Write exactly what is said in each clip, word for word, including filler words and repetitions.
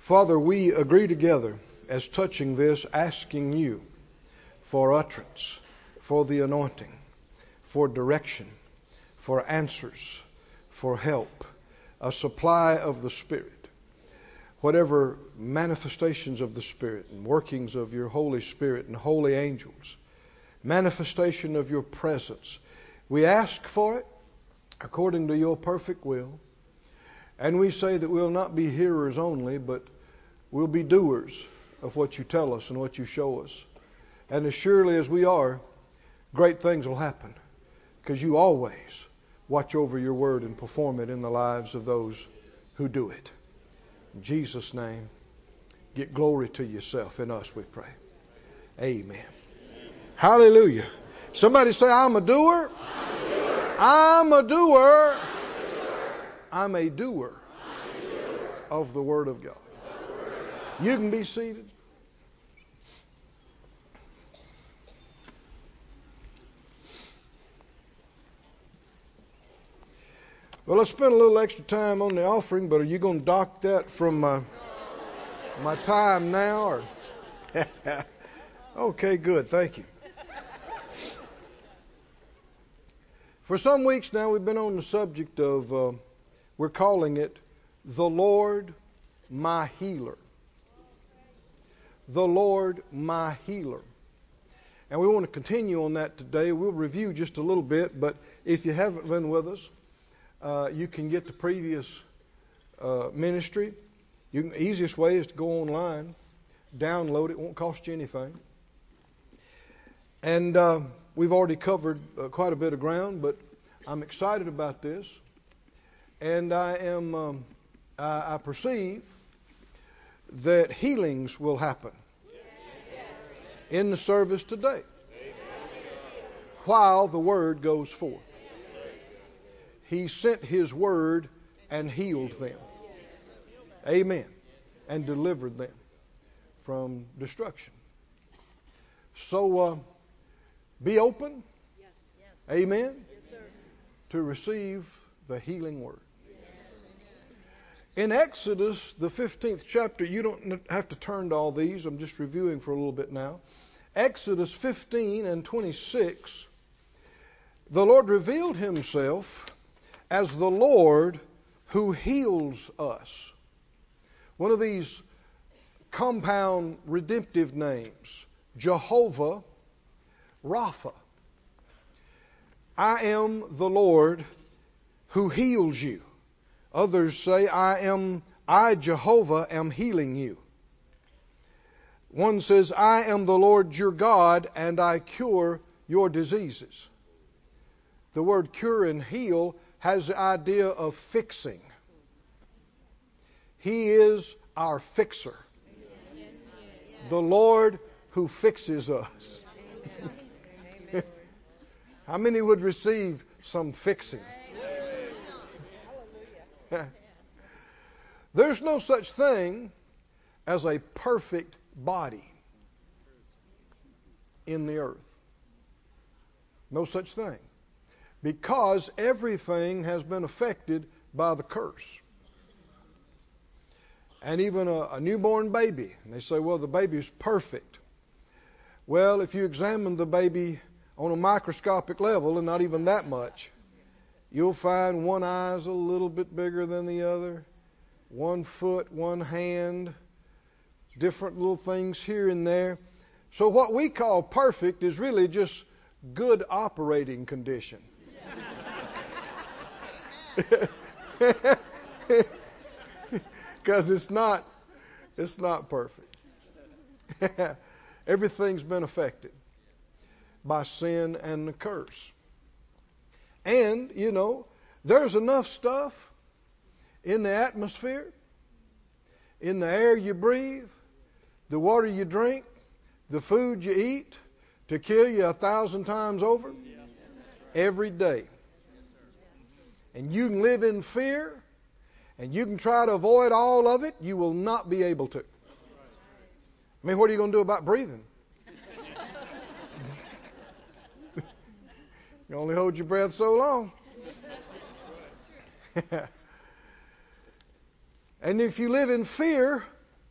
Father, we agree together as touching this, asking you for utterance, for the anointing, for direction, for answers, for help, a supply of the Spirit. Whatever manifestations of the Spirit and workings of your Holy Spirit and holy angels, manifestation of your presence, we ask for it according to your perfect will. And we say that we'll not be hearers only, but we'll be doers of what you tell us and what you show us. And as surely as we are, great things will happen, because you always watch over your word and perform it in the lives of those who do it. In Jesus' name, get glory to yourself in us, we pray. Amen. Hallelujah. Somebody say, I'm a doer. I'm a doer. I'm a doer of the Word of God. You can be seated. Well, let's spend a little extra time on the offering, but are you going to dock that from my, my time now? Or okay, good. Thank you. For some weeks now, we've been on the subject of, uh, we're calling it, the Lord my healer. The Lord my healer. And we want to continue on that today. We'll review just a little bit, but if you haven't been with us, uh, you can get the previous uh, ministry. You can, the easiest way is to go online, download it, won't cost you anything. And uh, we've already covered uh, quite a bit of ground, but I'm excited about this. And I am, um, I, I perceive that healings will happen in the service today while the word goes forth. He sent his word and healed them. Amen. And delivered them from destruction. So uh, be open. Amen. To receive the healing word. In Exodus, the fifteenth chapter, you don't have to turn to all these. I'm just reviewing for a little bit now. Exodus fifteen and twenty-six, the Lord revealed himself as the Lord who heals us. One of these compound redemptive names, Jehovah Rapha. I am the Lord who heals you. Others say, I am, I, Jehovah, am healing you. One says, I am the Lord your God, and I cure your diseases. The word cure and heal has the idea of fixing. He is our fixer. The Lord who fixes us. How many would receive some fixing? There's no such thing as a perfect body in the earth. No such thing. Because everything has been affected by the curse. And even a, a newborn baby, and they say, well, the baby's perfect. Well, if you examine the baby on a microscopic level, and not even that much, you'll find one eye is a little bit bigger than the other, one foot, one hand, different little things here and there. So what we call perfect is really just good operating condition. Because it's not, it's not perfect. Everything's been affected by sin and the curse. And, you know, there's enough stuff in the atmosphere, in the air you breathe, the water you drink, the food you eat, to kill you a thousand times over every day. And you can live in fear, and you can try to avoid all of it. You will not be able to. I mean, what are you going to do about breathing? You only hold your breath so long. And if you live in fear,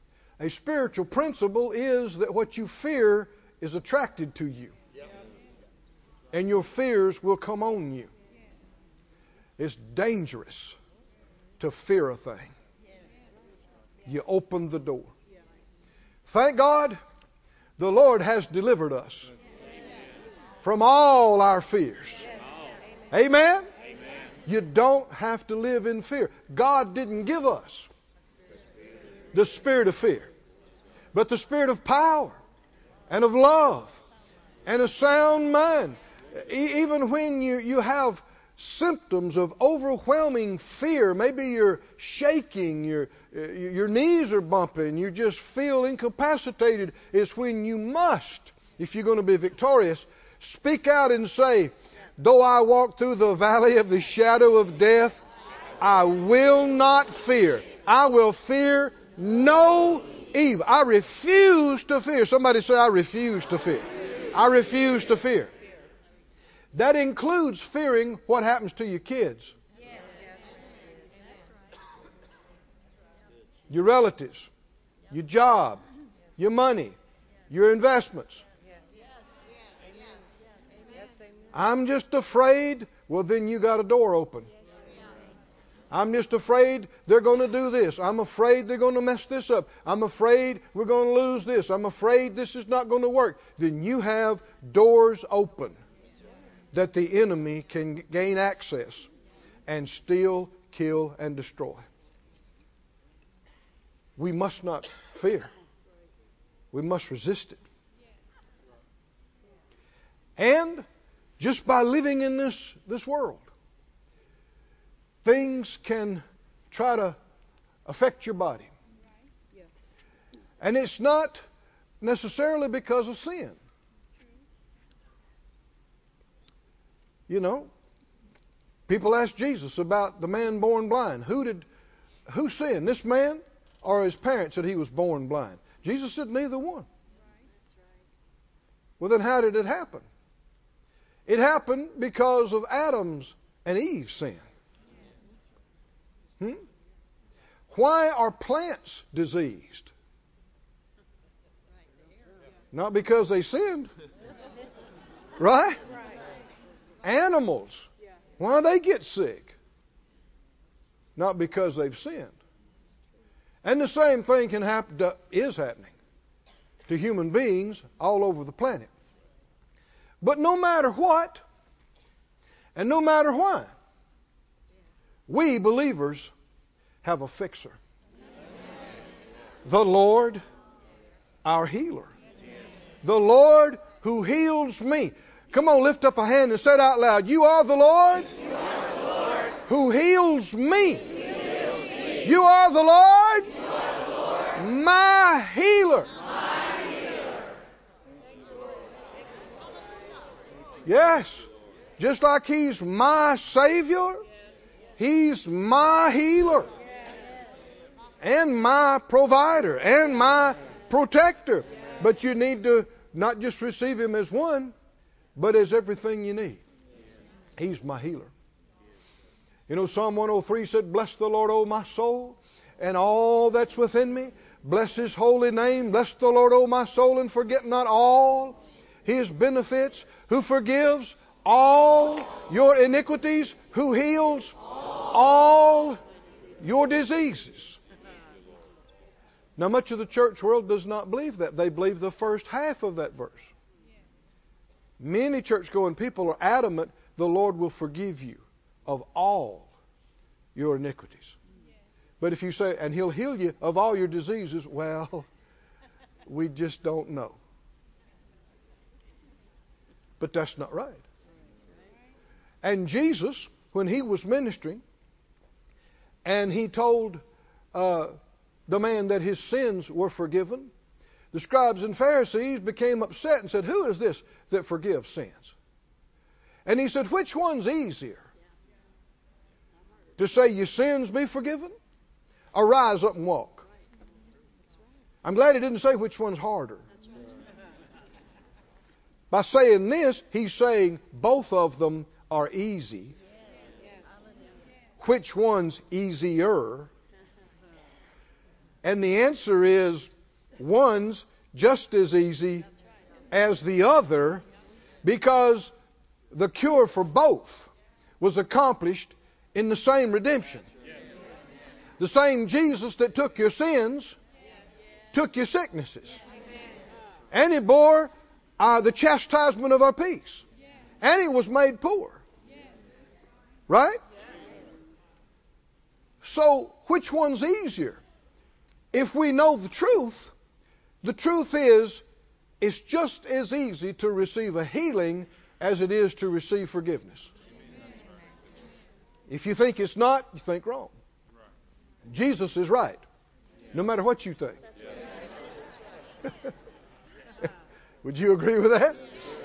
A spiritual principle is that what you fear is attracted to you. And your fears will come on you. It's dangerous to fear a thing. You open the door. Thank God the Lord has delivered us from all our fears. Amen? You don't have to live in fear. God didn't give us the spirit of fear, but the spirit of power and of love and a sound mind. E- even when you, you have symptoms of overwhelming fear, maybe you're shaking, your your knees are bumping, you just feel incapacitated, it's when you must, if you're going to be victorious, speak out and say, though I walk through the valley of the shadow of death, I will not fear. I will fear no evil. I refuse to fear. Somebody say, I refuse to fear. I refuse to fear. That includes fearing what happens to your kids, your relatives, your job, your money, your investments. I'm just afraid. Well, then you got a door open. I'm just afraid they're going to do this. I'm afraid they're going to mess this up. I'm afraid we're going to lose this. I'm afraid this is not going to work. Then you have doors open that the enemy can gain access and steal, kill, and destroy. We must not fear. We must resist it. And just by living in this, this world, things can try to affect your body. And it's not necessarily because of sin. You know, people ask Jesus about the man born blind. Who did, who sinned, this man or his parents, that he was born blind? Jesus said neither one. Well, then how did it happen? It happened because of Adam's and Eve's sin. Hmm? Why are plants diseased? Not because they sinned. Right? Animals, why they get sick? Not because they've sinned. And the same thing can happen to, is happening to human beings all over the planet. But no matter what, and no matter why, we believers have a fixer. The Lord, our healer. The Lord who heals me. Come on, lift up a hand and say it out loud. You are the Lord, you are the Lord who heals me. who heals me. You are the Lord, You are the Lord, my healer. my healer. Yes, just like He's my Savior, He's my healer and my provider and my protector. But you need to not just receive Him as one, but as everything you need. He's my healer. You know, Psalm one oh three said, bless the Lord, O my soul, and all that's within me. Bless His holy name. Bless the Lord, O my soul, and forget not all His benefits, who forgives all your iniquities, who heals all your diseases. Now, much of the church world does not believe that. They believe the first half of that verse. Many church-going people are adamant the Lord will forgive you of all your iniquities. But if you say, and He'll heal you of all your diseases, well, we just don't know. But that's not right. And Jesus, when He was ministering, and He told uh, the man that his sins were forgiven, the scribes and Pharisees became upset and said, who is this that forgives sins? And He said, which one's easier? To say your sins be forgiven or rise up and walk? I'm glad He didn't say which one's harder. By saying this, He's saying both of them are easy. Which one's easier? And the answer is One's just as easy as the other, because the cure for both was accomplished in the same redemption. The same Jesus that took your sins took your sicknesses. And He bore uh, the chastisement of our peace. And He was made poor. Right? So, which one's easier? If we know the truth, the truth is, it's just as easy to receive a healing as it is to receive forgiveness. If you think it's not, you think wrong. Jesus is right, no matter what you think. Would you agree with that?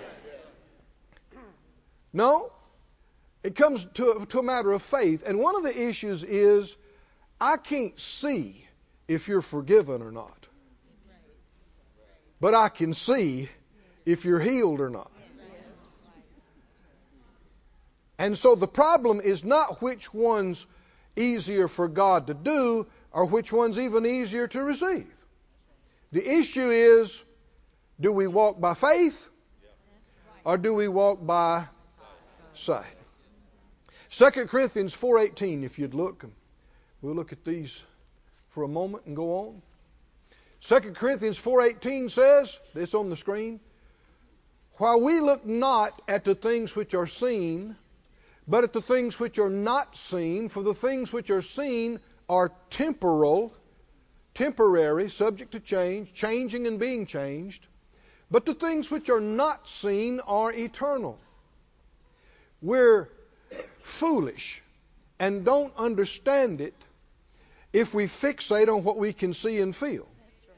No? It comes to a, to a matter of faith. And one of the issues is, I can't see if you're forgiven or not. But I can see if you're healed or not. And so the problem is not which one's easier for God to do or which one's even easier to receive. The issue is, do we walk by faith or do we walk by sight? Second Corinthians four eighteen, if you'd look. We'll look at these for a moment and go on. Second Corinthians four eighteen says, it's on the screen, while we look not at the things which are seen, but at the things which are not seen, for the things which are seen are temporal, temporary, subject to change, changing and being changed, but the things which are not seen are eternal. We're foolish and don't understand it if we fixate on what we can see and feel.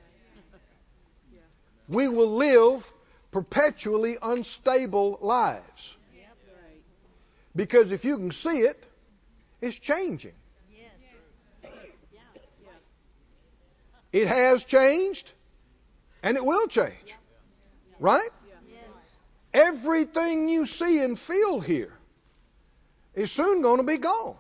We will live perpetually unstable lives. Because if you can see it, it's changing. It has changed, and it will change. Right? Everything you see and feel here is soon going to be gone.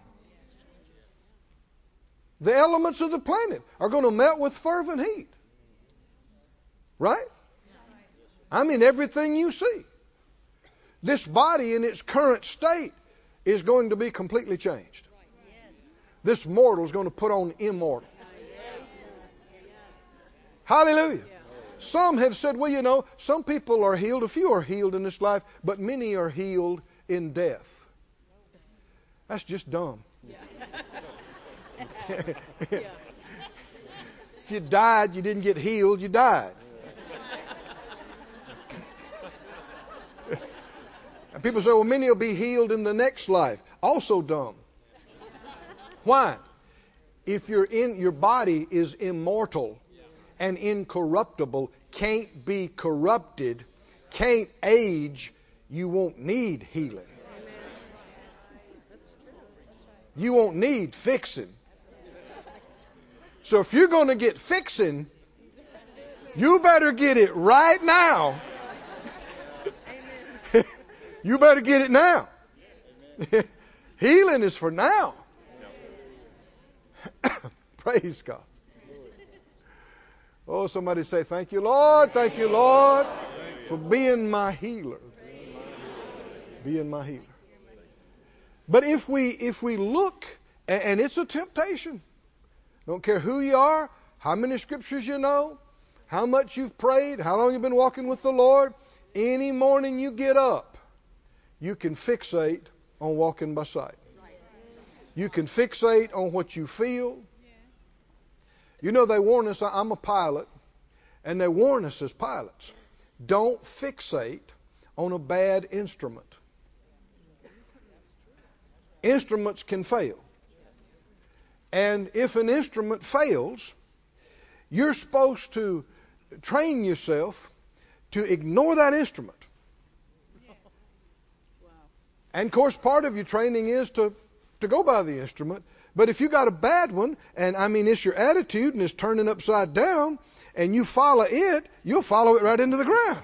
The elements of the planet are going to melt with fervent heat. Right? I mean, everything you see. This body in its current state is going to be completely changed. This mortal is going to put on immortal. Hallelujah. Some have said, well, you know, some people are healed, a few are healed in this life, but many are healed in death. That's just dumb. If you died, you didn't get healed, you died. And people say, well, many will be healed in the next life. Also dumb. Why? If you're in, your body is immortal and incorruptible, can't be corrupted, can't age, you won't need healing. You won't need fixing. So if you're going to get fixing, you better get it right now. You better get it now. Healing is for now. Praise God. Oh, somebody say, thank you, Lord. Thank you, Lord, for being my healer. Being my healer. But if we if we look, and it's a temptation. Don't care who you are, how many scriptures you know, how much you've prayed, how long you've been walking with the Lord. Any morning you get up, you can fixate on walking by sight. You can fixate on what you feel. You know, they warn us, I'm a pilot, and they warn us as pilots, don't fixate on a bad instrument. Instruments can fail. And if an instrument fails, you're supposed to train yourself to ignore that instrument. And of course, part of your training is to, to go by the instrument. But if you got a bad one, and I mean it's your attitude and it's turning upside down, and you follow it, you'll follow it right into the ground.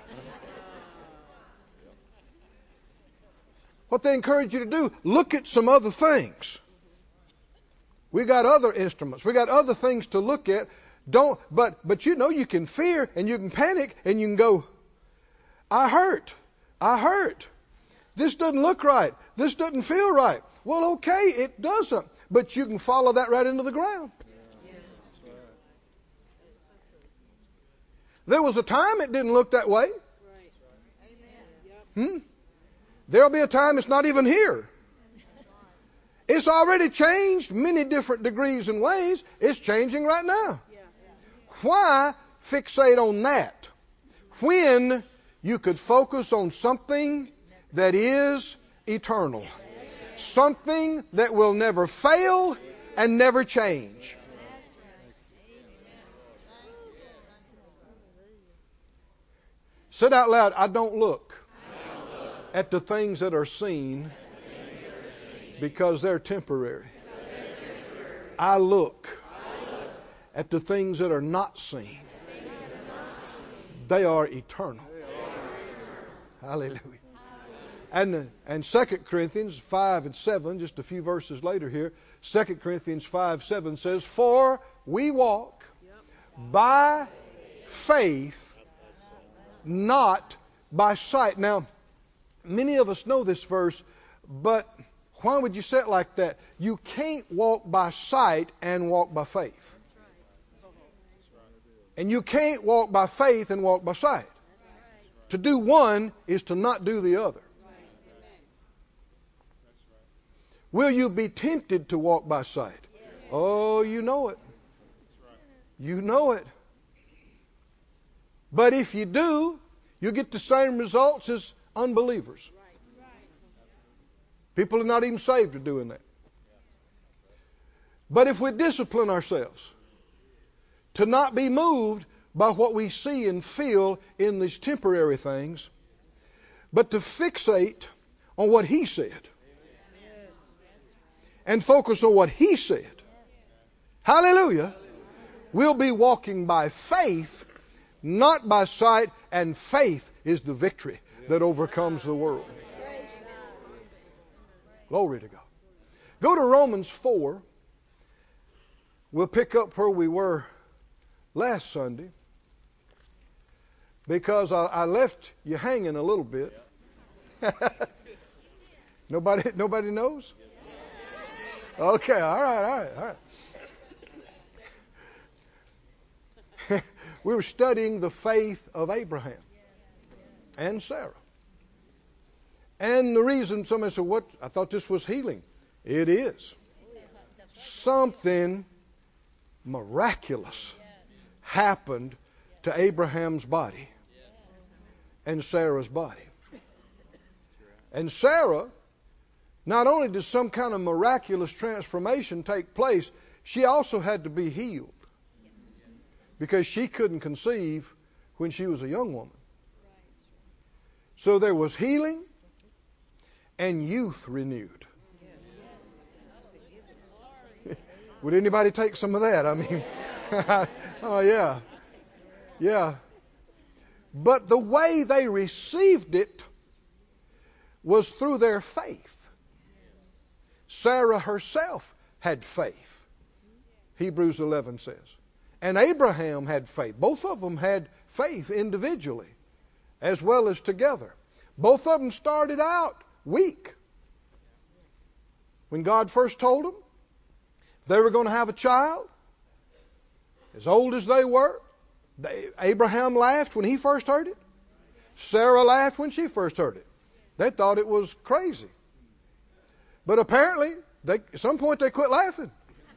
What they encourage you to do, look at some other things. We got other instruments. We got other things to look at Don't, but, but you know you can fear and you can panic and you can go, I hurt. I hurt. This doesn't look right. This doesn't feel right. Well, okay, it doesn't. But you can follow that right into the ground. Yes. There was a time it didn't look that way. Right. Hmm? There'll be a time it's not even here. It's already changed many different degrees and ways. It's changing right now. Yeah. Why fixate on that when you could focus on something that is eternal? Something that will never fail and never change. Said out loud, I don't look at the things that are seen because they're temporary. I look at the things that are not seen. They are eternal. Hallelujah. And, and Second Corinthians five and seven, just a few verses later here, Second Corinthians five seven says, for we walk by faith, not by sight. Now, many of us know this verse, but why would you say it like that? You can't walk by sight and walk by faith. And you can't walk by faith and walk by sight. To do one is to not do the other. Will you be tempted to walk by sight? Oh, you know it. You know it. But if you do, you get the same results as unbelievers. People are not even saved are doing that. But if we discipline ourselves to not be moved by what we see and feel in these temporary things, but to fixate on what He said and focus on what He said, hallelujah, we'll be walking by faith, not by sight, and faith is the victory that overcomes the world. Glory to God. Go to Romans four. We'll pick up where we were last Sunday, because I, I left you hanging a little bit. nobody, nobody knows? Okay, all right, all right, all right. We were studying the faith of Abraham and Sarah. And the reason somebody said, what? I thought this was healing. It is. Something miraculous happened to Abraham's body and Sarah's body. And Sarah, not only did some kind of miraculous transformation take place, she also had to be healed, because she couldn't conceive when she was a young woman. So there was healing and youth renewed. Would anybody take some of that? I mean, oh yeah, yeah. But the way they received it was through their faith. Sarah herself had faith, Hebrews eleven says. And Abraham had faith. Both of them had faith individually as well as together. Both of them started out weak. When God first told them they were going to have a child, as old as they were, they, Abraham laughed when he first heard it. Sarah laughed when she first heard it. They thought it was crazy. But apparently, they, at some point they quit laughing.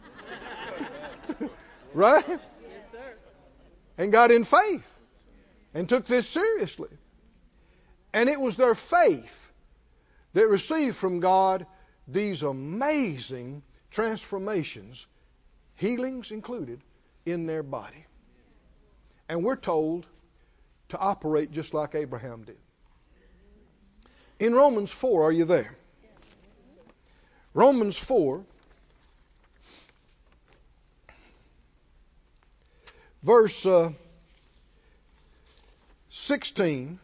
Right? Yes, sir. And got in faith and took this seriously. And it was their faith that received from God these amazing transformations, healings included, in their body. And we're told to operate just like Abraham did. In Romans four, are you there? Romans four, verse uh, sixteen.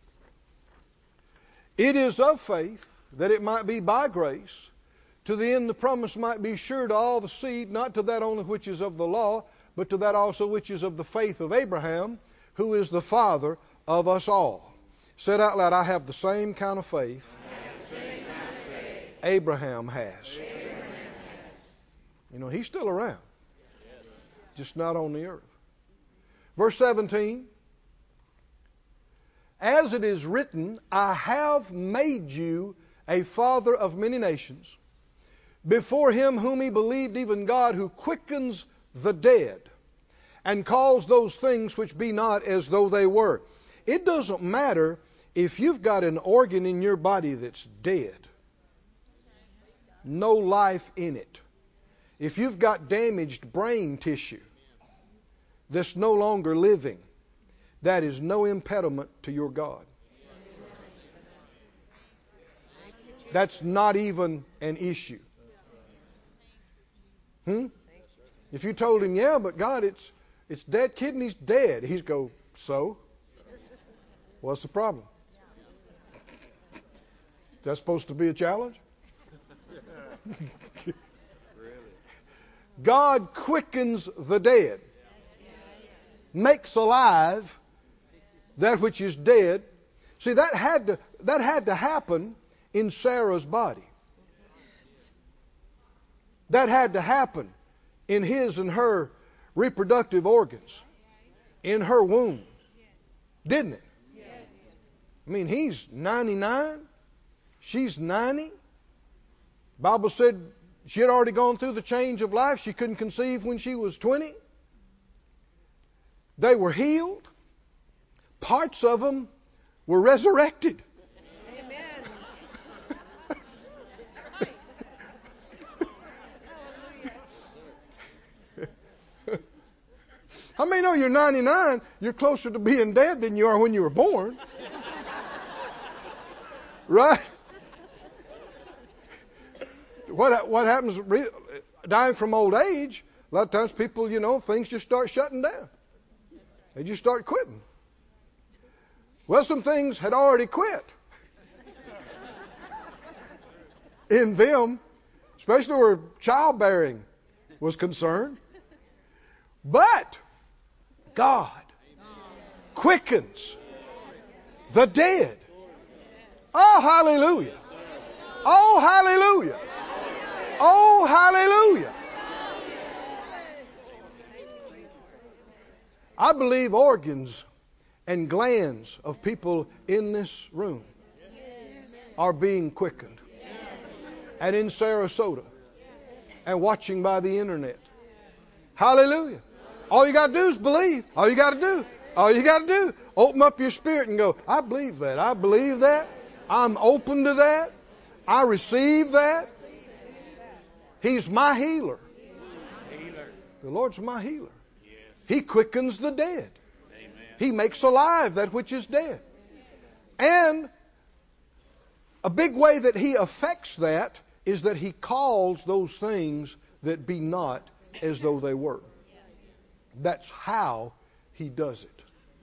It is of faith that it might be by grace, to the end the promise might be sure to all the seed, not to that only which is of the law, but to that also which is of the faith of Abraham, who is the father of us all. Said out loud, I have the same kind of faith, same kind of faith Abraham has. Abraham has. You know, he's still around, just not on the earth. Verse seventeen, as it is written, I have made you a father of many nations, before him whom he believed, even God, who quickens the dead and calls those things which be not as though they were. It doesn't matter if you've got an organ in your body that's dead, no life in it. If you've got damaged brain tissue that's no longer living, that is no impediment to your God. That's not even an issue. Hmm? If you told him, yeah, but God, it's it's dead, kidney's dead, he'd go, so? What's the problem? Is that supposed to be a challenge? God quickens the dead, makes alive that which is dead. See, that had to that had to happen in Sarah's body. That had to happen in his and her reproductive organs, in her womb, didn't it? I mean, he's ninety-nine, she's ninety. Bible said she had already gone through the change of life. She couldn't conceive when she was twenty. They were healed. Parts of them were resurrected. How many know you're ninety-nine, you're closer to being dead than you are when you were born? Right? What what happens dying from old age? A lot of times people, you know, things just start shutting down. They just start quitting. Well, some things had already quit in them, especially where childbearing was concerned. But God quickens the dead. Oh, hallelujah. Oh, hallelujah. Oh, hallelujah. I believe organs and glands of people in this room are being quickened. And in Sarasota. And watching by the internet. Hallelujah. All you got to do is believe. All you got to do. All you got to do. Open up your spirit and go, I believe that. I believe that. I'm open to that. I receive that. He's my healer. The Lord's my healer. He quickens the dead. He makes alive that which is dead. And a big way that he affects that is that he calls those things that be not as though they were. That's how he does it.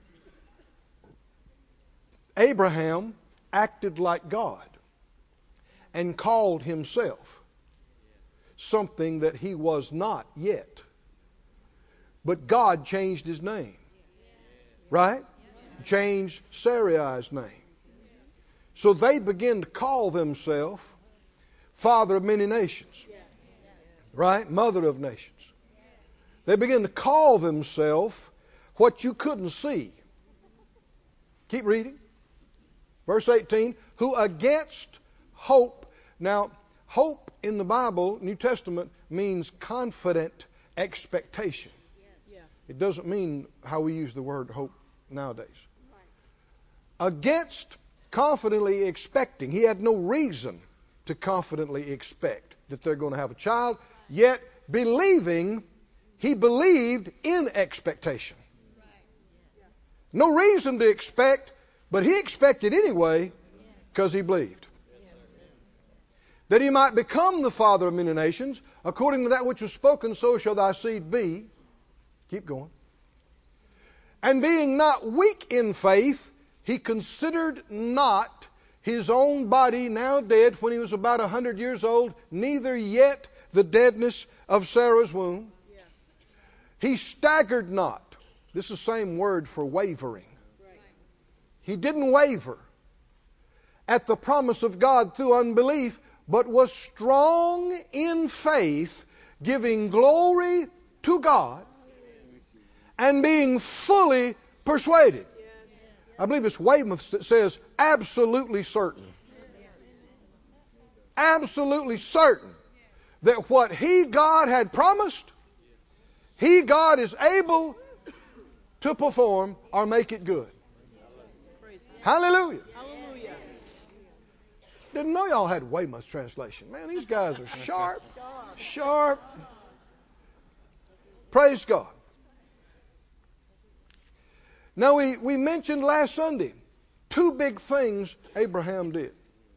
Abraham acted like God and called himself something that he was not yet. But God changed his name. Right? Changed Sarai's name. So they begin to call themselves Father of many nations. Right? Mother of nations. They begin to call themselves what you couldn't see. Keep reading. Verse eighteen. Who against hope. Now, hope in the Bible, New Testament, means confident expectation. It doesn't mean how we use the word hope nowadays. Against confidently expecting. He had no reason to confidently expect that they're going to have a child. Yet, believing, he believed in expectation. No reason to expect, but he expected anyway because he believed. That he might become the father of many nations, according to that which was spoken, so shall thy seed be. Keep going. And being not weak in faith, he considered not his own body now dead when he was about a hundred years old, neither yet the deadness of Sarah's womb. He staggered not. This is the same word for wavering. He didn't waver at the promise of God through unbelief, but was strong in faith, giving glory to God and being fully persuaded. I believe it's Weymouth that says absolutely certain. Absolutely certain that what He, God, had promised, He, God, is able to perform or make it good. Hallelujah. Hallelujah. Didn't know y'all had Weymouth's translation. Man, these guys are sharp. Sharp. Praise God. Now, we, we mentioned last Sunday two big things Abraham did.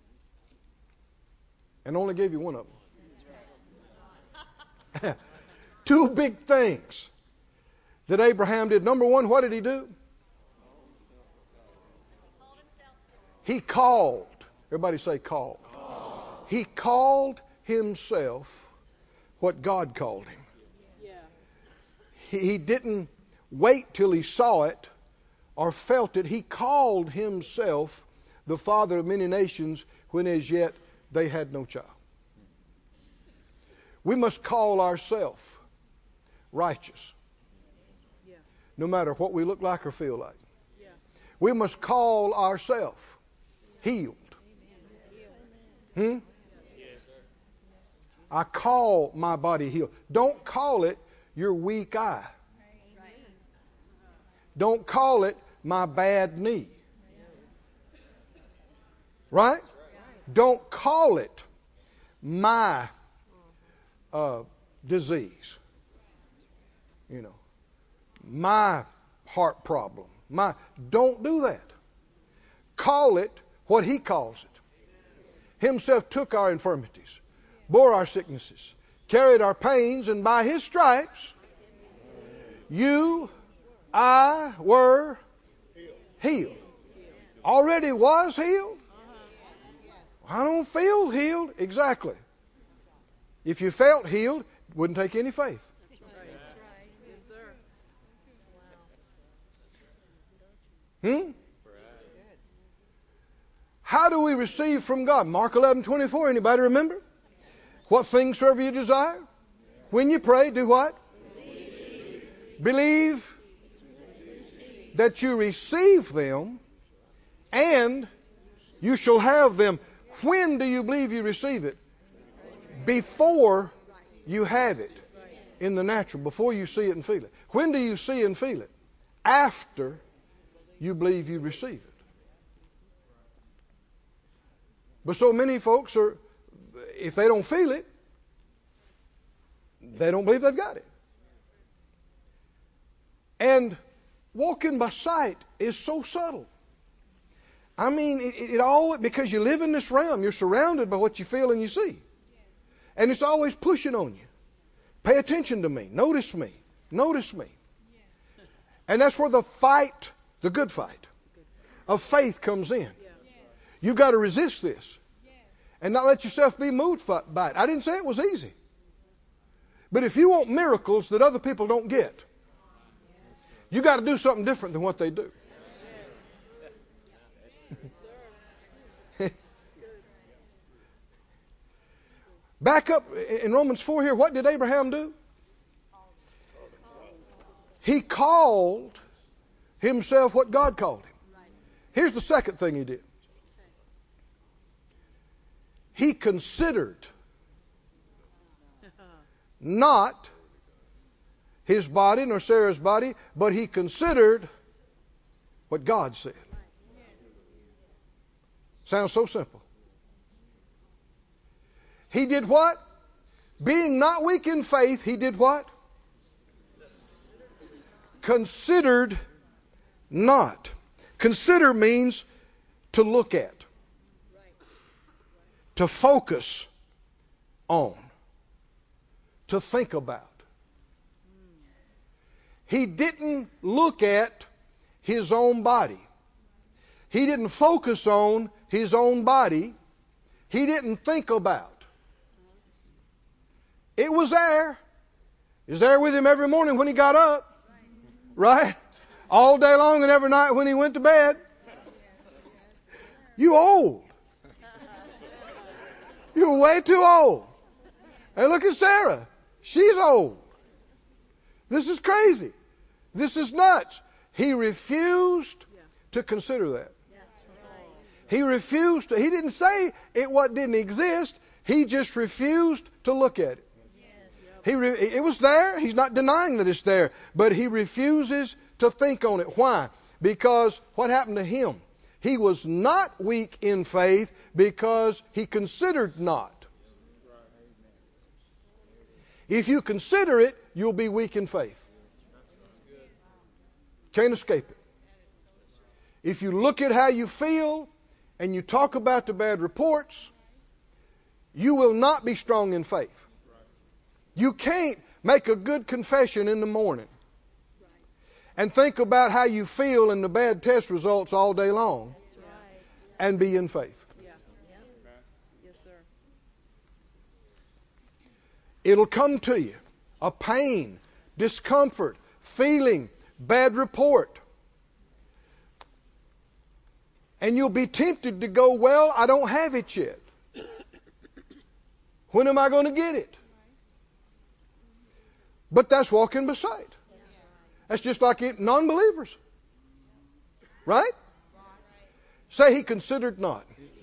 And only gave you one of them. Two big things that Abraham did. Number one, what did he do? He called. Everybody say called. Called. He called himself what God called him. Yeah. He, he didn't wait till he saw it or felt it. He called himself the father of many nations when as yet they had no child. We must call ourselves righteous, Yeah. no matter what we look like or feel like. Yeah. We must call ourselves healed. Hmm? I call my body healed. Don't call it your weak eye. Don't call it my bad knee. Right? Don't call it my uh, disease. You know, my heart problem. My don't do that. Call it what He calls it. Himself took our infirmities, bore our sicknesses, carried our pains, and by His stripes you, I were healed. Already was healed? I don't feel healed. Exactly. If you felt healed, it wouldn't take any faith. Yes, sir. Hmm? How do we receive from God? Mark eleven twenty-four. Anybody remember? What things soever you desire. When you pray, do what? Believe. Believe that you receive them, and you shall have them. When do you believe you receive it? Before you have it in the natural, before you see it and feel it. When do you see and feel it? After you believe you receive it. But so many folks are, if they don't feel it, they don't believe they've got it. And walking by sight is so subtle. I mean, it, it all, because you live in this realm, you're surrounded by what you feel and you see. And it's always pushing on you. Pay attention to me. Notice me. Notice me. And that's where the fight, the good fight of faith comes in. You've got to resist this and not let yourself be moved by it. I didn't say it was easy. But if you want miracles that other people don't get, you got to do something different than what they do. Back up in Romans four here, what did Abraham do? He called himself what God called him. Here's the second thing he did. He considered not his body nor Sarah's body, but he considered what God said. Sounds so simple. He did what? Being not weak in faith, he did what? Considered not. Consider means to look at, to focus on, to think about. He didn't look at his own body. He didn't focus on his own body. He didn't think about. It was there. Is there with him every morning when he got up. Right? All day long and every night when he went to bed. You old. You're way too old. Hey, look at Sarah. She's old. This is crazy. This is nuts. He refused to consider that. He refused to. He didn't say it what didn't exist. He just refused to look at it. He re, it was there. He's not denying that it's there. But he refuses to think on it. Why? Because what happened to him? He was not weak in faith because he considered not. If you consider it, you'll be weak in faith. Can't escape it. If you look at how you feel and you talk about the bad reports, you will not be strong in faith. You can't make a good confession in the morning and think about how you feel in the bad test results all day long and be in faith. Yeah. Yes, sir. It'll come to you. A pain, discomfort, feeling, bad report. And you'll be tempted to go, well, I don't have it yet. When am I going to get it? But that's walking by sight. That's just like it, non-believers. Right? Say he considered not.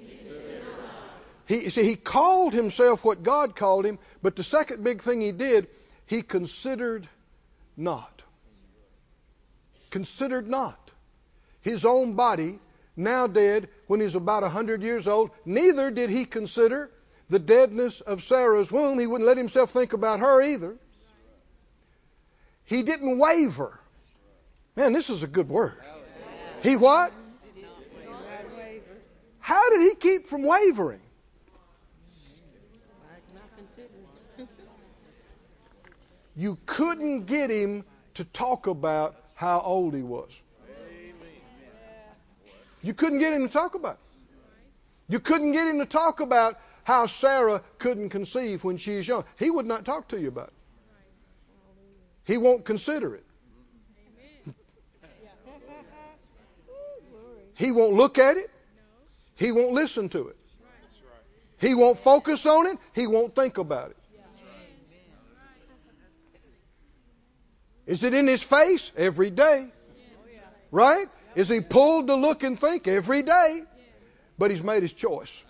He, see, he called himself what God called him, but the second big thing he did, he considered not. Considered not. His own body, now dead, when he's about a hundred years old, neither did he consider the deadness of Sarah's womb. He wouldn't let himself think about her either. He didn't waver. Man, this is a good word. He what? How did he keep from wavering? You couldn't get him to talk about how old he was. You couldn't get him to talk about it. You couldn't get him to talk about how Sarah couldn't conceive when she's young. He would not talk to you about it. He won't consider it. He won't look at it. He won't listen to it. He won't focus on it. He won't think about it. Is it in his face? Every day. Right? Is he pulled to look and think? Every day. But he's made his choice.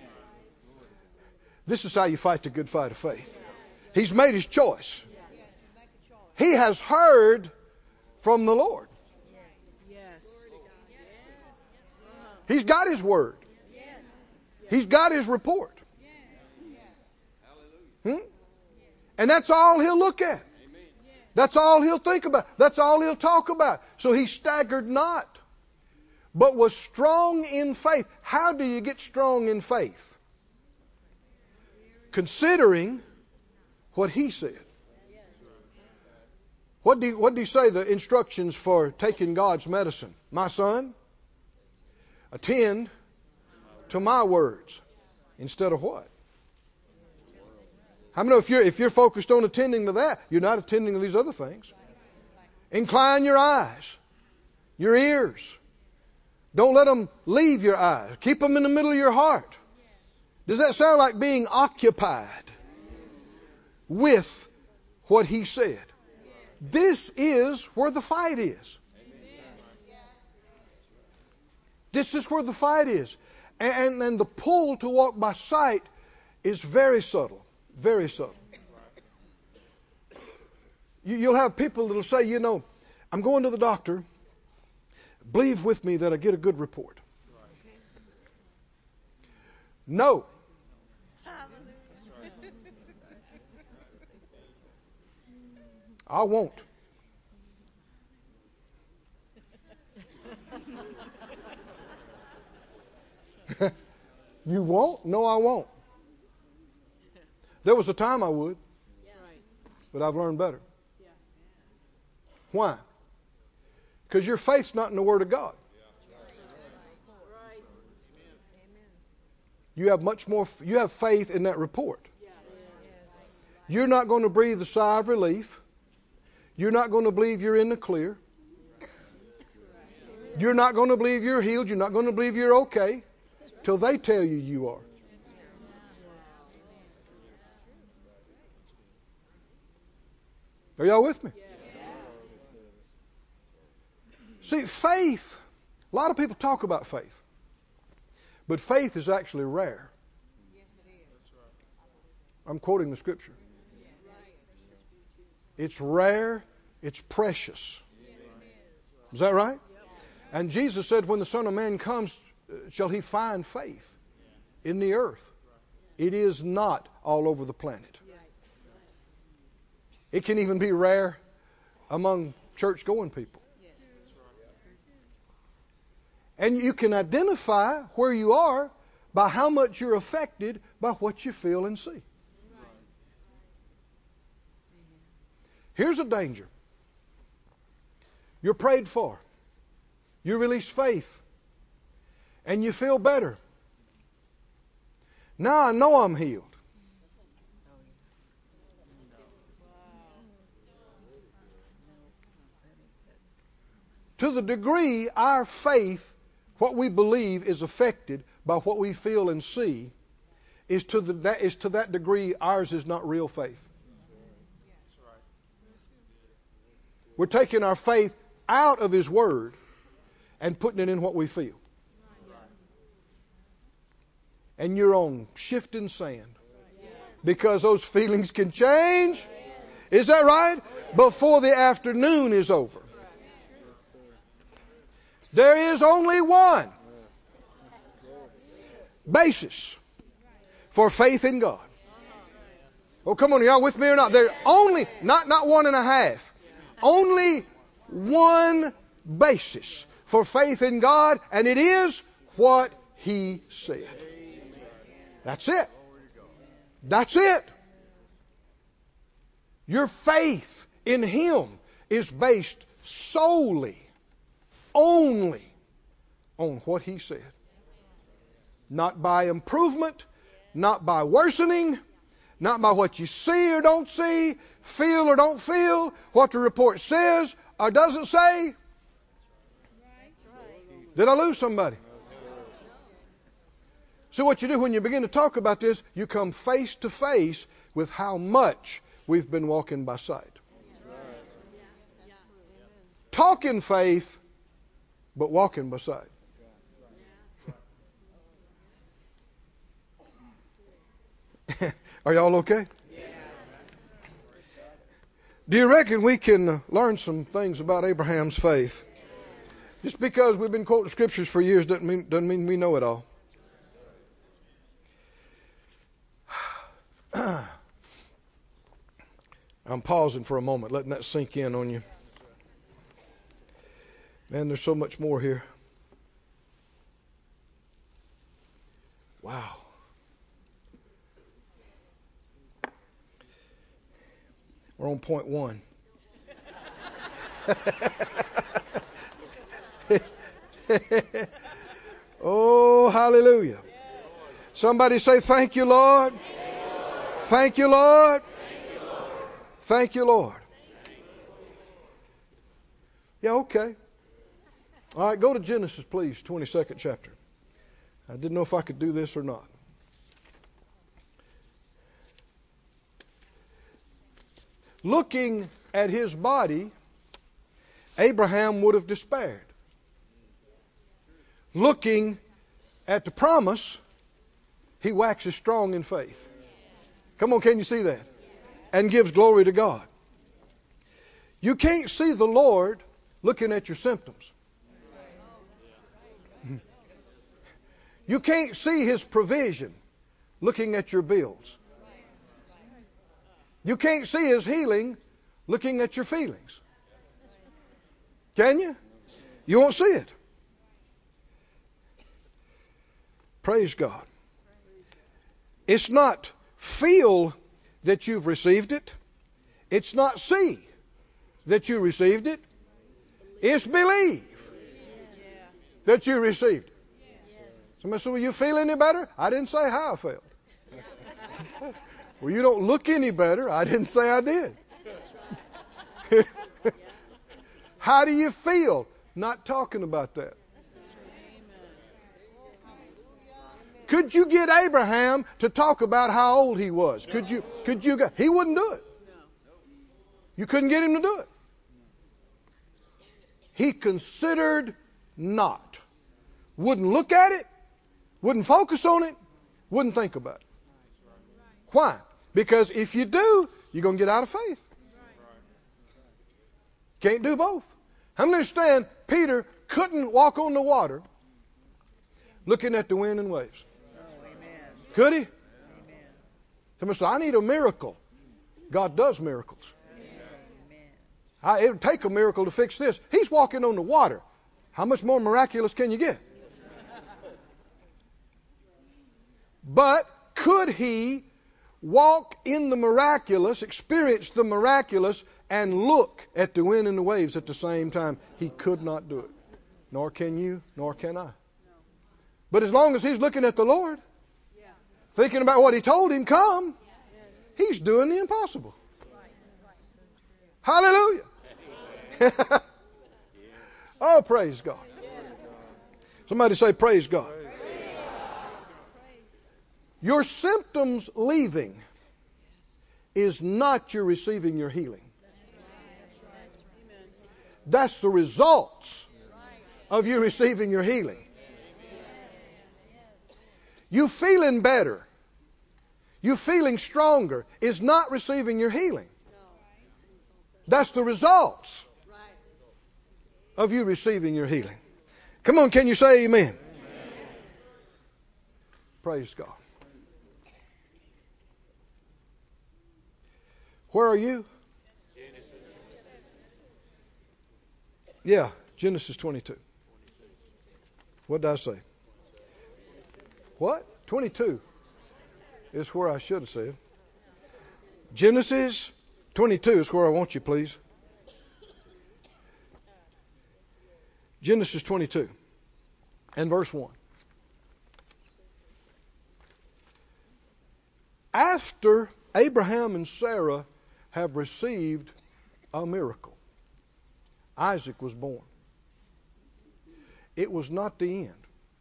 This is how you fight the good fight of faith. He's made his choice. He has heard from the Lord. Yes. He's got his word. He's got his report. Hmm? And that's all he'll look at. That's all he'll think about. That's all he'll talk about. So he staggered not, but was strong in faith. How do you get strong in faith? Considering what he said. What do you, what do you say the instructions for taking God's medicine? My son, attend to my words instead of what? How many know if you're, if you're focused on attending to that, you're not attending to these other things? Incline your eyes, your ears. Don't let them leave your eyes. Keep them in the middle of your heart. Does that sound like being occupied with what he said? This is where the fight is. This is where the fight is. And, and the pull to walk by sight is very subtle. Very subtle. You, you'll have people that will say, you know, I'm going to the doctor. Believe with me that I get a good report. No. I won't. You won't? No, I won't. There was a time I would, but I've learned better. Why? Because your faith's not in the Word of God. You have much more, you have faith in that report. You're not going to breathe a sigh of relief You're not going to believe you're in the clear. You're not going to believe you're healed. You're not going to believe you're okay till they tell you you are. Are y'all with me? See, faith, a lot of people talk about faith, but faith is actually rare. I'm quoting the scripture. It's rare, it's precious. Is that right? And Jesus said, when the Son of Man comes, shall he find faith in the earth? It is not all over the planet. It can even be rare among church-going people. And you can identify where you are by how much you're affected by what you feel and see. Here's a danger. You're prayed for. You release faith. And you feel better. Now I know I'm healed. To the degree our faith, what we believe, is affected by what we feel and see, is to the, that is to that degree ours is not real faith. We're taking our faith out of His Word and putting it in what we feel. And you're on shifting sand. Because those feelings can change. Is that right? Before the afternoon is over. There is only one basis for faith in God. Oh, come on, are y'all with me or not? There's only, not, not one and a half. Only one basis for faith in God, and it is what He said. That's it. That's it. Your faith in Him is based solely, only on what He said. Not by improvement, not by worsening, not by what you see or don't see, feel or don't feel, what the report says or doesn't say. Did I lose somebody? So what you do when you begin to talk about this, you come face to face with how much we've been walking by sight. Talking faith, but walking by sight. Are y'all okay? Do you reckon we can learn some things about Abraham's faith? Just because we've been quoting scriptures for years doesn't mean, doesn't mean we know it all. I'm pausing for a moment, letting that sink in on you. Man, there's so much more here. Wow. We're on point one. Oh, hallelujah. Somebody say, thank you, Lord. Thank you, Lord. Thank you, Lord. Yeah, okay. All right, go to Genesis, please, twenty-second chapter. I didn't know if I could do this or not. Looking at his body, Abraham would have despaired. Looking at the promise, he waxes strong in faith. Come on, can you see that? And gives glory to God. You can't see the Lord looking at your symptoms. You can't see His provision looking at your bills. You can't see His healing looking at your feelings. Can you? You won't see it. Praise God. It's not feel that you've received it. It's not see that you received it. It's believe that you received it. Somebody said, well, you feel any better? I didn't say how I felt. Well, you don't look any better. I didn't say I did. How do you feel? Not talking about that. Could you get Abraham to talk about how old he was? Could you? Could you? He wouldn't do it. You couldn't get him to do it. He considered not. Wouldn't look at it. Wouldn't focus on it. Wouldn't think about it. Why? Because if you do, you're going to get out of faith. Can't do both. How many understand Peter couldn't walk on the water looking at the wind and waves? Could he? Somebody said, I need a miracle. God does miracles. I, it would take a miracle to fix this. He's walking on the water. How much more miraculous can you get? But could he walk in the miraculous, experience the miraculous, and look at the wind and the waves at the same time? He could not do it. Nor can you, nor can I. But as long as he's looking at the Lord, thinking about what he told him, come, he's doing the impossible. Hallelujah. Oh, praise God. Somebody say, praise God. Your symptoms leaving is not you receiving your healing. That's the results of you receiving your healing. You feeling better, you feeling stronger is not receiving your healing. That's the results of you receiving your healing. Come on, can you say amen? Amen. Praise God. Where are you? Yeah, Genesis twenty-two. What did I say? What? twenty-two is where I should have said. Genesis twenty-two is where I want you, please. Genesis twenty-two and verse one. After Abraham and Sarah have received a miracle, Isaac was born. It was not the end.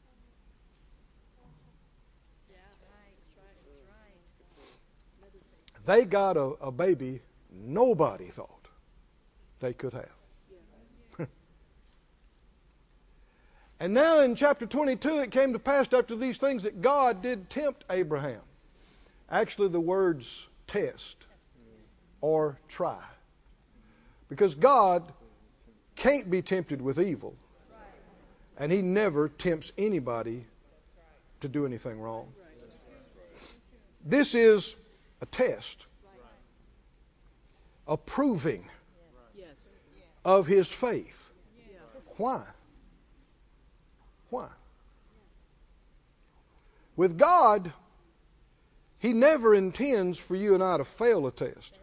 They got a, a baby nobody thought they could have. And now in chapter twenty-two, it came to pass after these things that God did tempt Abraham. Actually, the words test or try. Because God can't be tempted with evil. And he never tempts anybody to do anything wrong. This is a test. A proving of his faith. Why? Why? With God, he never intends for you and I to fail a test.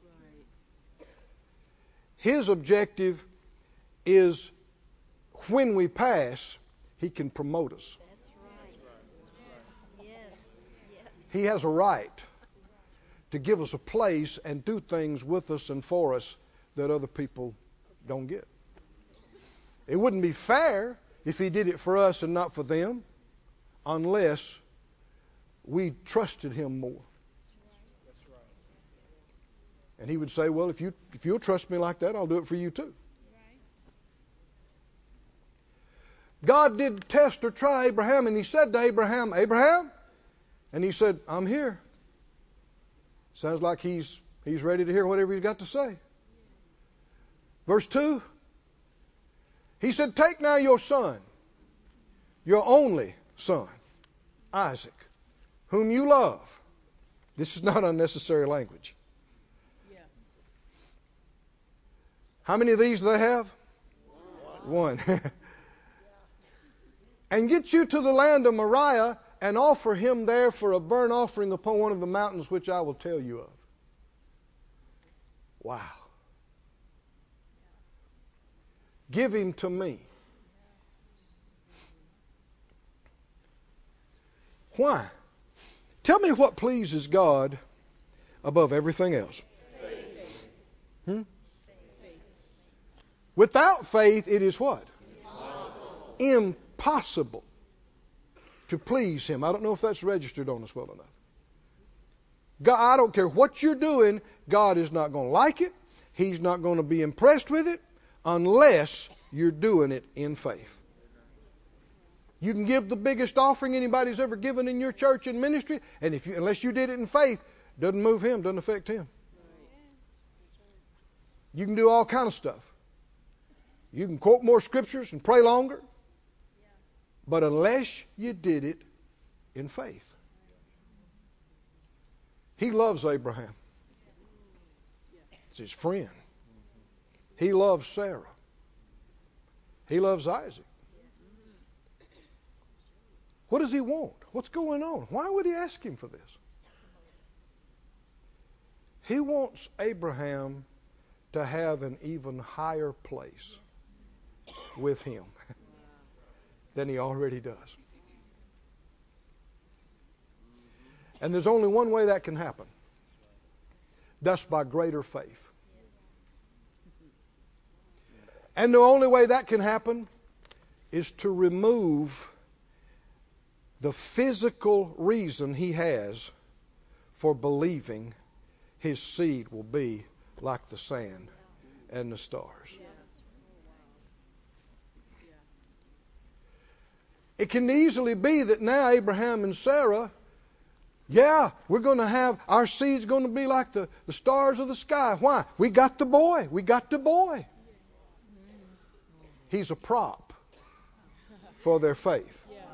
His objective is when we pass, he can promote us. That's right. Yes. Yes. He has a right to give us a place and do things with us and for us that other people don't get. It wouldn't be fair if he did it for us and not for them, unless we trusted him more. And he would say, well, if you if you'll trust me like that, I'll do it for you too. God did test or try Abraham, and he said to Abraham, Abraham? And he said, I'm here. Sounds like he's he's ready to hear whatever he's got to say. Verse two, he said, take now your son, your only son, Isaac, whom you love. This is not unnecessary language. Yeah. How many of these do they have? One. One. And get you to the land of Moriah and offer him there for a burnt offering upon one of the mountains which I will tell you of. Wow. Give him to me. Why? Tell me what pleases God above everything else. Hmm? Without faith, it is what? Impossible. Impossible to please Him. I don't know if that's registered on us well enough. God, I don't care what you're doing, God is not going to like it. He's not going to be impressed with it unless you're doing it in faith. You can give the biggest offering anybody's ever given in your church and ministry, and if you, unless you did it in faith, doesn't move Him, doesn't affect Him. You can do all kind of stuff. You can quote more scriptures and pray longer, but unless you did it in faith. He loves Abraham. It's his friend. He loves Sarah. He loves Isaac. What does he want? What's going on? Why would he ask him for this? He wants Abraham to have an even higher place with him than he already does. And there's only one way that can happen. That's by greater faith. And the only way that can happen is to remove the physical reason he has for believing his seed will be like the sand and the stars. It can easily be that now Abraham and Sarah, yeah, we're going to have, our seed's going to be like the, the stars of the sky. Why? We got the boy. We got the boy. He's a prop for their faith.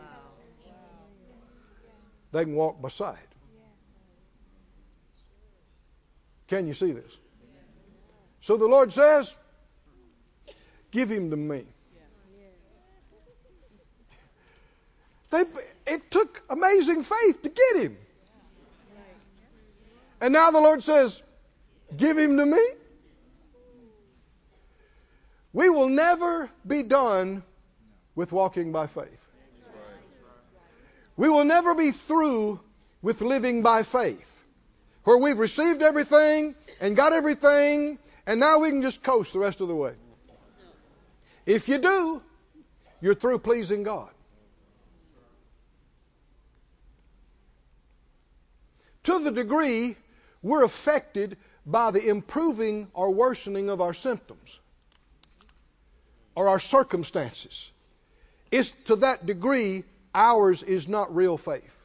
They can walk beside. Can you see this? So the Lord says, give him to me. They, it took amazing faith to get him. And now the Lord says, give him to me. We will never be done with walking by faith. We will never be through with living by faith, where we've received everything and got everything, and now we can just coast the rest of the way. If you do, you're through pleasing God. To the degree we're affected by the improving or worsening of our symptoms or our circumstances, it's to that degree ours is not real faith.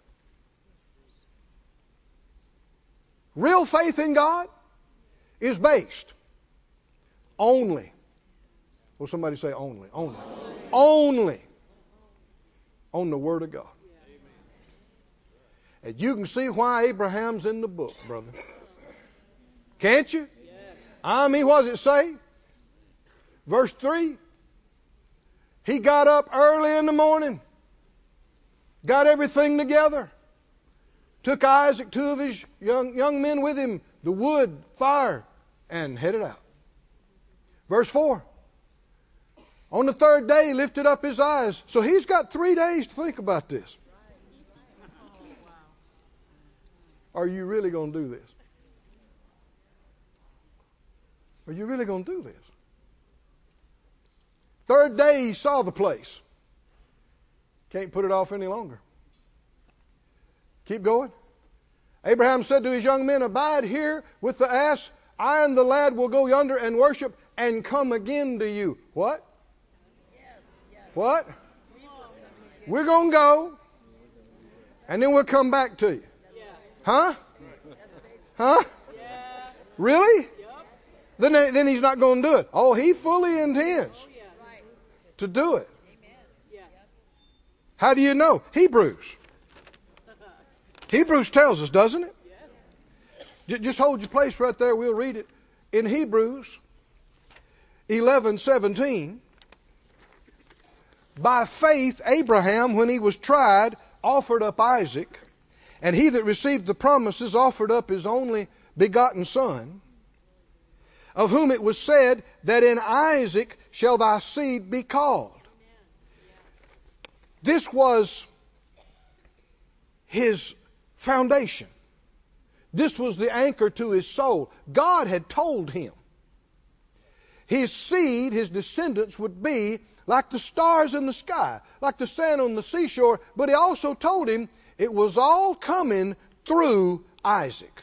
Real faith in God is based only. Will somebody say only? Only. Only on the Word of God. And you can see why Abraham's in the book, brother. Can't you? I mean, what does it say? Verse three. He got up early in the morning, got everything together, took Isaac, two of his young, young men with him, the wood, fire, and headed out. Verse four. On the third day, he lifted up his eyes. So he's got three days to think about this. Are you really going to do this? Are you really going to do this? Third day, he saw the place. Can't put it off any longer. Keep going. Abraham said to his young men, abide here with the ass. I and the lad will go yonder and worship and come again to you. What? Yes, yes. What? We're going to go and then we'll come back to you. Huh? Huh? Yeah. Really? Yep. Then, then he's not going to do it. Oh, he fully intends Oh, yes. to do it. Yes. How do you know? Hebrews. Hebrews tells us, doesn't it? Yes. J- just hold your place right there. We'll read it. In Hebrews eleven seventeen, by faith Abraham, when he was tried, offered up Isaac. And he that received the promises offered up his only begotten son, of whom it was said that in Isaac shall thy seed be called. This was his foundation. This was the anchor to his soul. God had told him. his seed, his descendants, would be like the stars in the sky, like the sand on the seashore. But he also told him it was all coming through Isaac.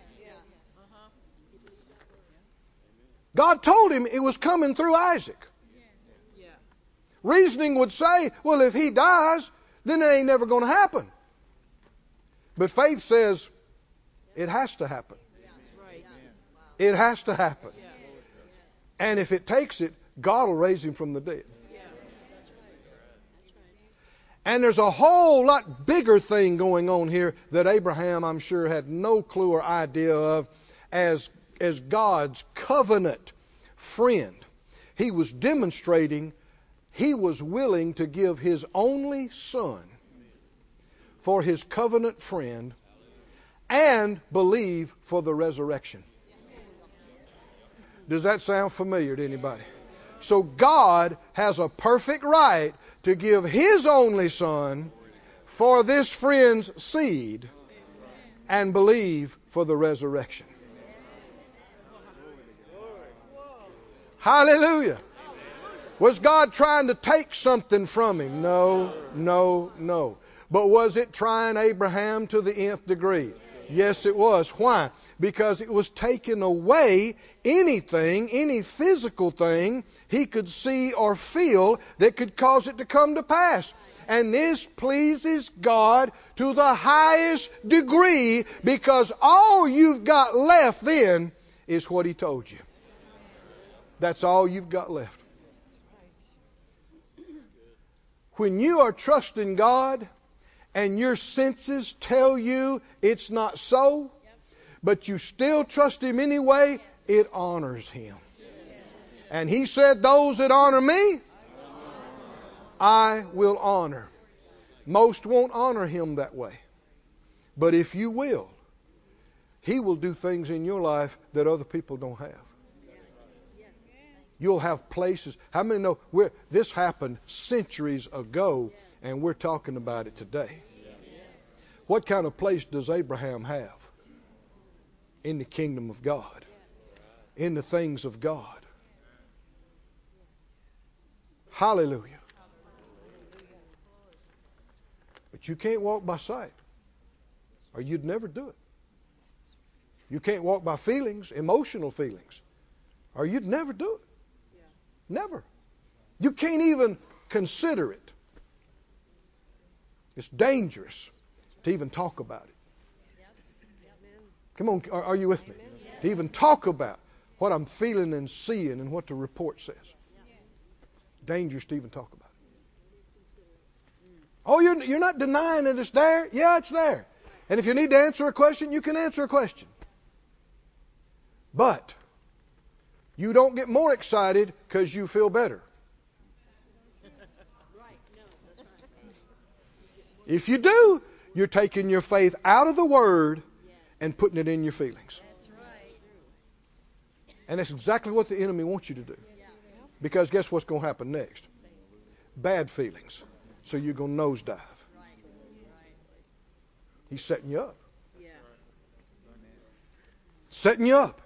God told him it was coming through Isaac. Reasoning would say, well, if he dies, then it ain't never going to happen. But faith says it has to happen. It has to happen. And if it takes it, God will raise him from the dead. And there's a whole lot bigger thing going on here that Abraham, I'm sure, had no clue or idea of as, as God's covenant friend. He was demonstrating he was willing to give his only son for his covenant friend and believe for the resurrection. Does that sound familiar to anybody? So God has a perfect right to give his only son for this friend's seed and believe for the resurrection. Hallelujah. Was God trying to take something from him? No, no, no. But was it trying Abraham to the nth degree? Yes, it was. Why? Because it was taking away anything, any physical thing he could see or feel that could cause it to come to pass. And this pleases God to the highest degree, because all you've got left then is what he told you. That's all you've got left. When you are trusting God and your senses tell you it's not so, but you still trust him anyway, it honors him. And he said, those that honor me, I will honor. Most won't honor him that way. But if you will, he will do things in your life that other people don't have. You'll have places. How many know we're, this happened centuries ago and we're talking about it today? What kind of place does Abraham have? In the kingdom of God. In the things of God. Hallelujah. But you can't walk by sight, or you'd never do it. You can't walk by feelings, emotional feelings, or you'd never do it. Never. You can't even consider it. It's dangerous to even talk about it. Come on, are, are you with me? To even talk about what I'm feeling and seeing and what the report says. Dangerous to even talk about it. Oh, you're, you're not denying that it's there? Yeah, it's there. And if you need to answer a question, you can answer a question. But you don't get more excited because you feel better. If you do, you're taking your faith out of the Word and putting it in your feelings. And that's exactly what the enemy wants you to do. Because guess what's going to happen next? Bad feelings. So you're going to nosedive. He's setting you up. Setting you up.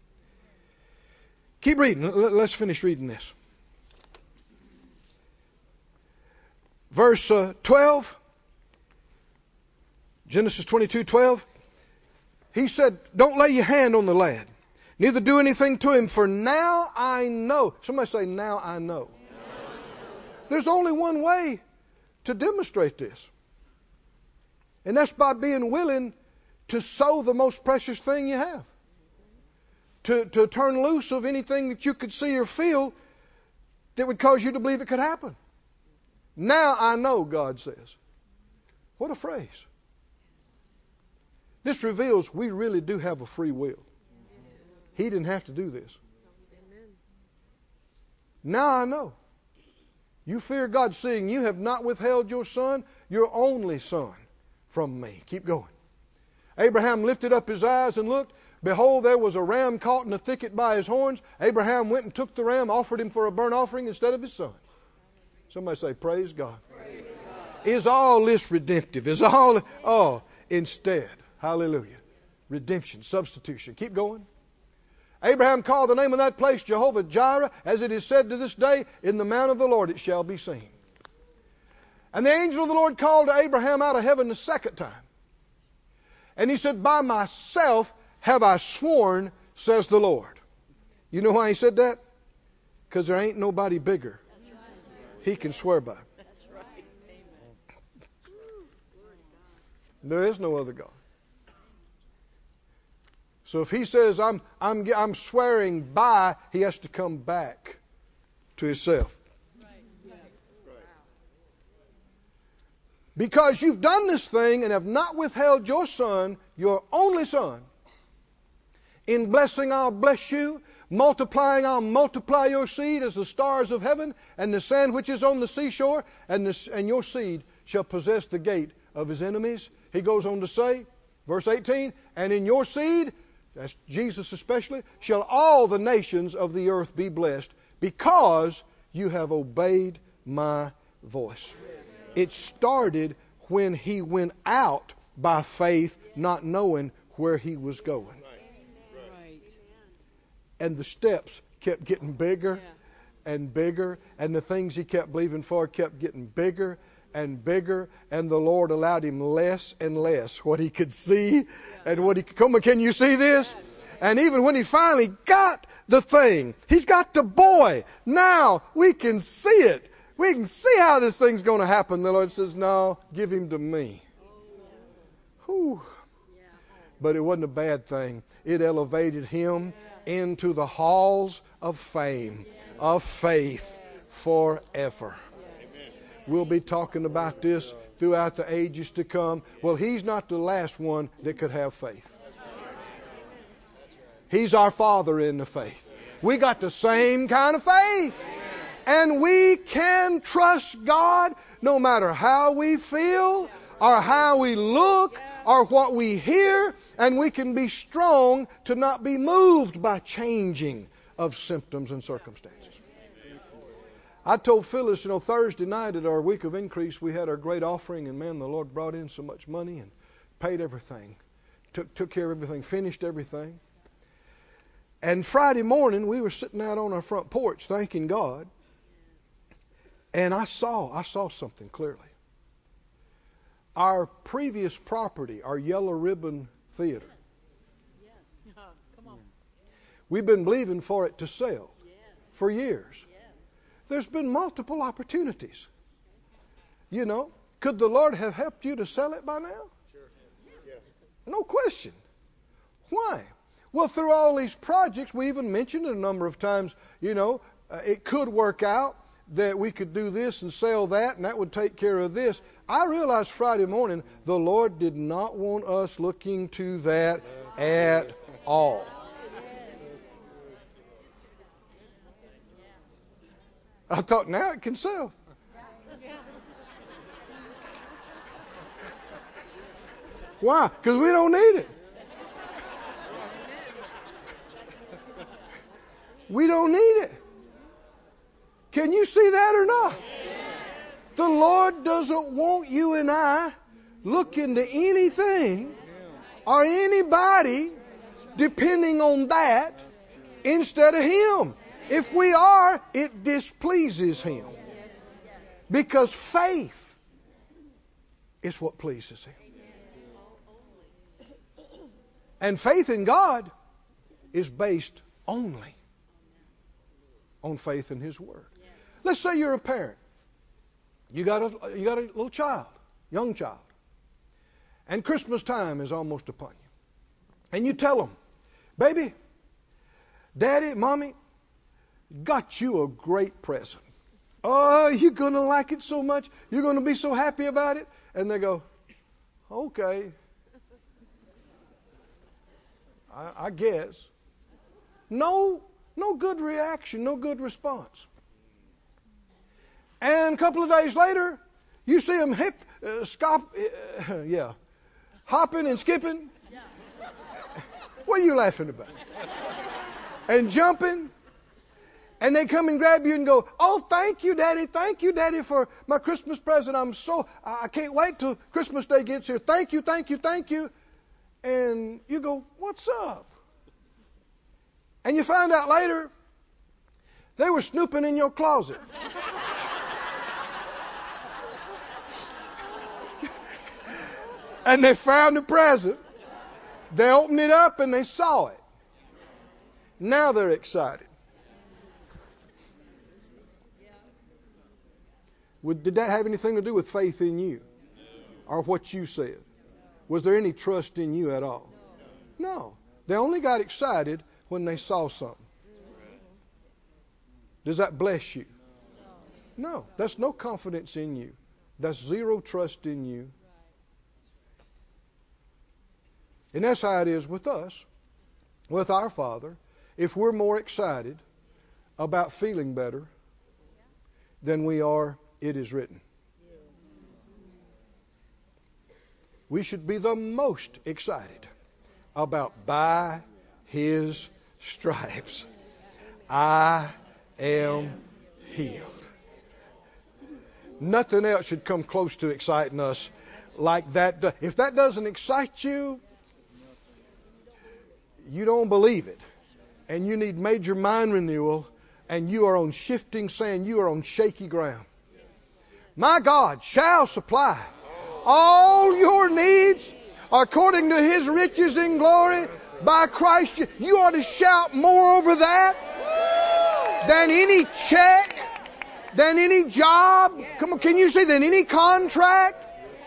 Keep reading. Let's finish reading this. Verse uh, twelve. Genesis twenty-two twelve. He said, don't lay your hand on the lad. Neither do anything to him, for now I know. Somebody say, now I know. There's only one way to demonstrate this. And that's by being willing to sow the most precious thing you have. To, to turn loose of anything that you could see or feel that would cause you to believe it could happen. Now I know, God says. What a phrase. This reveals we really do have a free will. He didn't have to do this. Now I know. You fear God, seeing you have not withheld your son, your only son, from me. Keep going. Abraham lifted up his eyes and looked. Behold, there was a ram caught in a thicket by his horns. Abraham went and took the ram, offered him for a burnt offering instead of his son. Somebody say, praise God. Praise God. Is all this redemptive? Is all, oh, instead. Hallelujah. Redemption, substitution. Keep going. Abraham called the name of that place Jehovah Jireh, as it is said to this day, in the mount of the Lord it shall be seen. And the angel of the Lord called to Abraham out of heaven the second time. And he said, by myself have I sworn, says the Lord. You know why he said that? Because there ain't nobody bigger he can swear by. That's right. Amen. There is no other God. So if he says, I'm, I'm, I'm swearing by, he has to come back to himself. Because you've done this thing and have not withheld your son, your only son. In blessing, I'll bless you. Multiplying, I'll multiply your seed as the stars of heaven and the sand which is on the seashore. And, the, and your seed shall possess the gate of his enemies. He goes on to say, verse eighteen, and in your seed, that's Jesus especially, shall all the nations of the earth be blessed, because you have obeyed my voice. It started when he went out by faith, not knowing where he was going. Right. And the steps kept getting bigger and bigger, and the things he kept believing for kept getting bigger and bigger, and the Lord allowed him less and less what he could see and what he could come on, can you see this? And even when he finally got the thing, he's got the boy. Now we can see it. We can see how this thing's going to happen. The Lord says, no, give him to me. Whew. But it wasn't a bad thing. It elevated him into the halls of fame, of faith forever. We'll be talking about this throughout the ages to come. Well, he's not the last one that could have faith. He's our father in the faith. We got the same kind of faith. And we can trust God no matter how we feel or how we look or what we hear. And we can be strong to not be moved by changing of symptoms and circumstances. I told Phyllis, you know, Thursday night at our week of increase, we had our great offering. And man, the Lord brought in so much money and paid everything. Took, took care of everything, finished everything. And Friday morning, we were sitting out on our front porch thanking God. And I saw, I saw something clearly. Our previous property, our Yellow Ribbon Theater. Yes. Yes. Come on. We've been believing for it to sell Yes. for years. Yes. There's been multiple opportunities. You know, could the Lord have helped you to sell it by now? Sure. Yeah. No question. Why? Well, through all these projects, we even mentioned it a number of times, you know, uh, it could work out that we could do this and sell that, and that would take care of this. I realized Friday morning the Lord did not want us looking to that at all. I thought, now it can sell. Why? Because we don't need it. We don't need it. Can you see that or not? The Lord doesn't want you and I looking to anything or anybody depending on that instead of Him. If we are, it displeases Him. Because faith is what pleases Him. And faith in God is based only on faith in His Word. Let's say you're a parent. You got a, you got a little child, young child. And Christmas time is almost upon you. And you tell them, baby, Daddy, Mommy, got you a great present. Oh, you're going to like it so much. You're going to be so happy about it. And they go, okay. I, I guess. No, no good reaction, no good response. And a couple of days later, you see them hip, uh, scop, uh, yeah, hopping and skipping. What are you laughing about? And jumping. And they come and grab you and go, oh, thank you, Daddy. Thank you, Daddy, for my Christmas present. I'm so, I can't wait till Christmas Day gets here. Thank you, thank you, thank you. And you go, what's up? And you find out later they were snooping in your closet. And they found the present. They opened it up and they saw it. Now they're excited. Would, did that have anything to do with faith in you? Or what you said? Was there any trust in you at all? No. They only got excited when they saw something. Does that bless you? No. That's no confidence in you. That's zero trust in you. And that's how it is with us, with our Father. If we're more excited about feeling better than we are, it is written. We should be the most excited about by His stripes I am healed. Nothing else should come close to exciting us like that. If that doesn't excite you, you don't believe it. And you need major mind renewal, and you are on shifting sand. You are on shaky ground. My God shall supply all your needs according to His riches in glory by Christ. You ought to shout more over that than any check, than any job. Come on, can you say than any contract?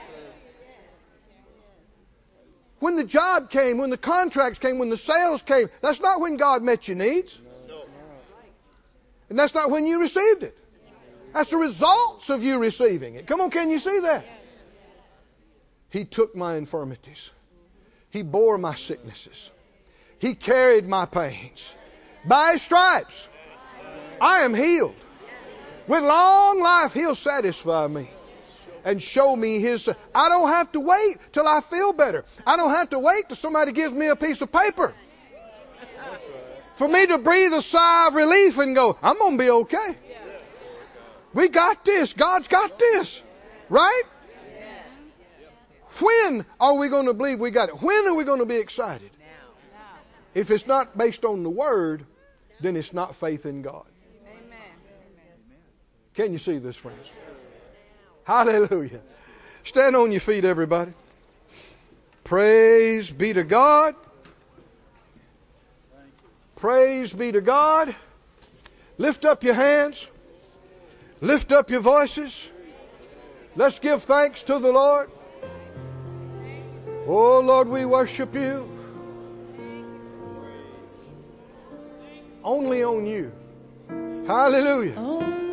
When the job came, when the contracts came, when the sales came, that's not when God met your needs. And that's not when you received it. That's the results of you receiving it. Come on, can you see that? He took my infirmities. He bore my sicknesses. He carried my pains. By His stripes, I am healed. With long life, He'll satisfy me and show me His. I don't have to wait till I feel better. I don't have to wait till somebody gives me a piece of paper for me to breathe a sigh of relief and go, I'm going to be okay. We got this. God's got this. Right? When are we going to believe we got it? When are we going to be excited? If it's not based on the Word, then it's not faith in God. Can you see this, friends? Hallelujah. Stand on your feet, everybody. Praise be to God. Praise be to God. Lift up your hands. Lift up your voices. Let's give thanks to the Lord. Oh, Lord, we worship You. Only on You. Hallelujah.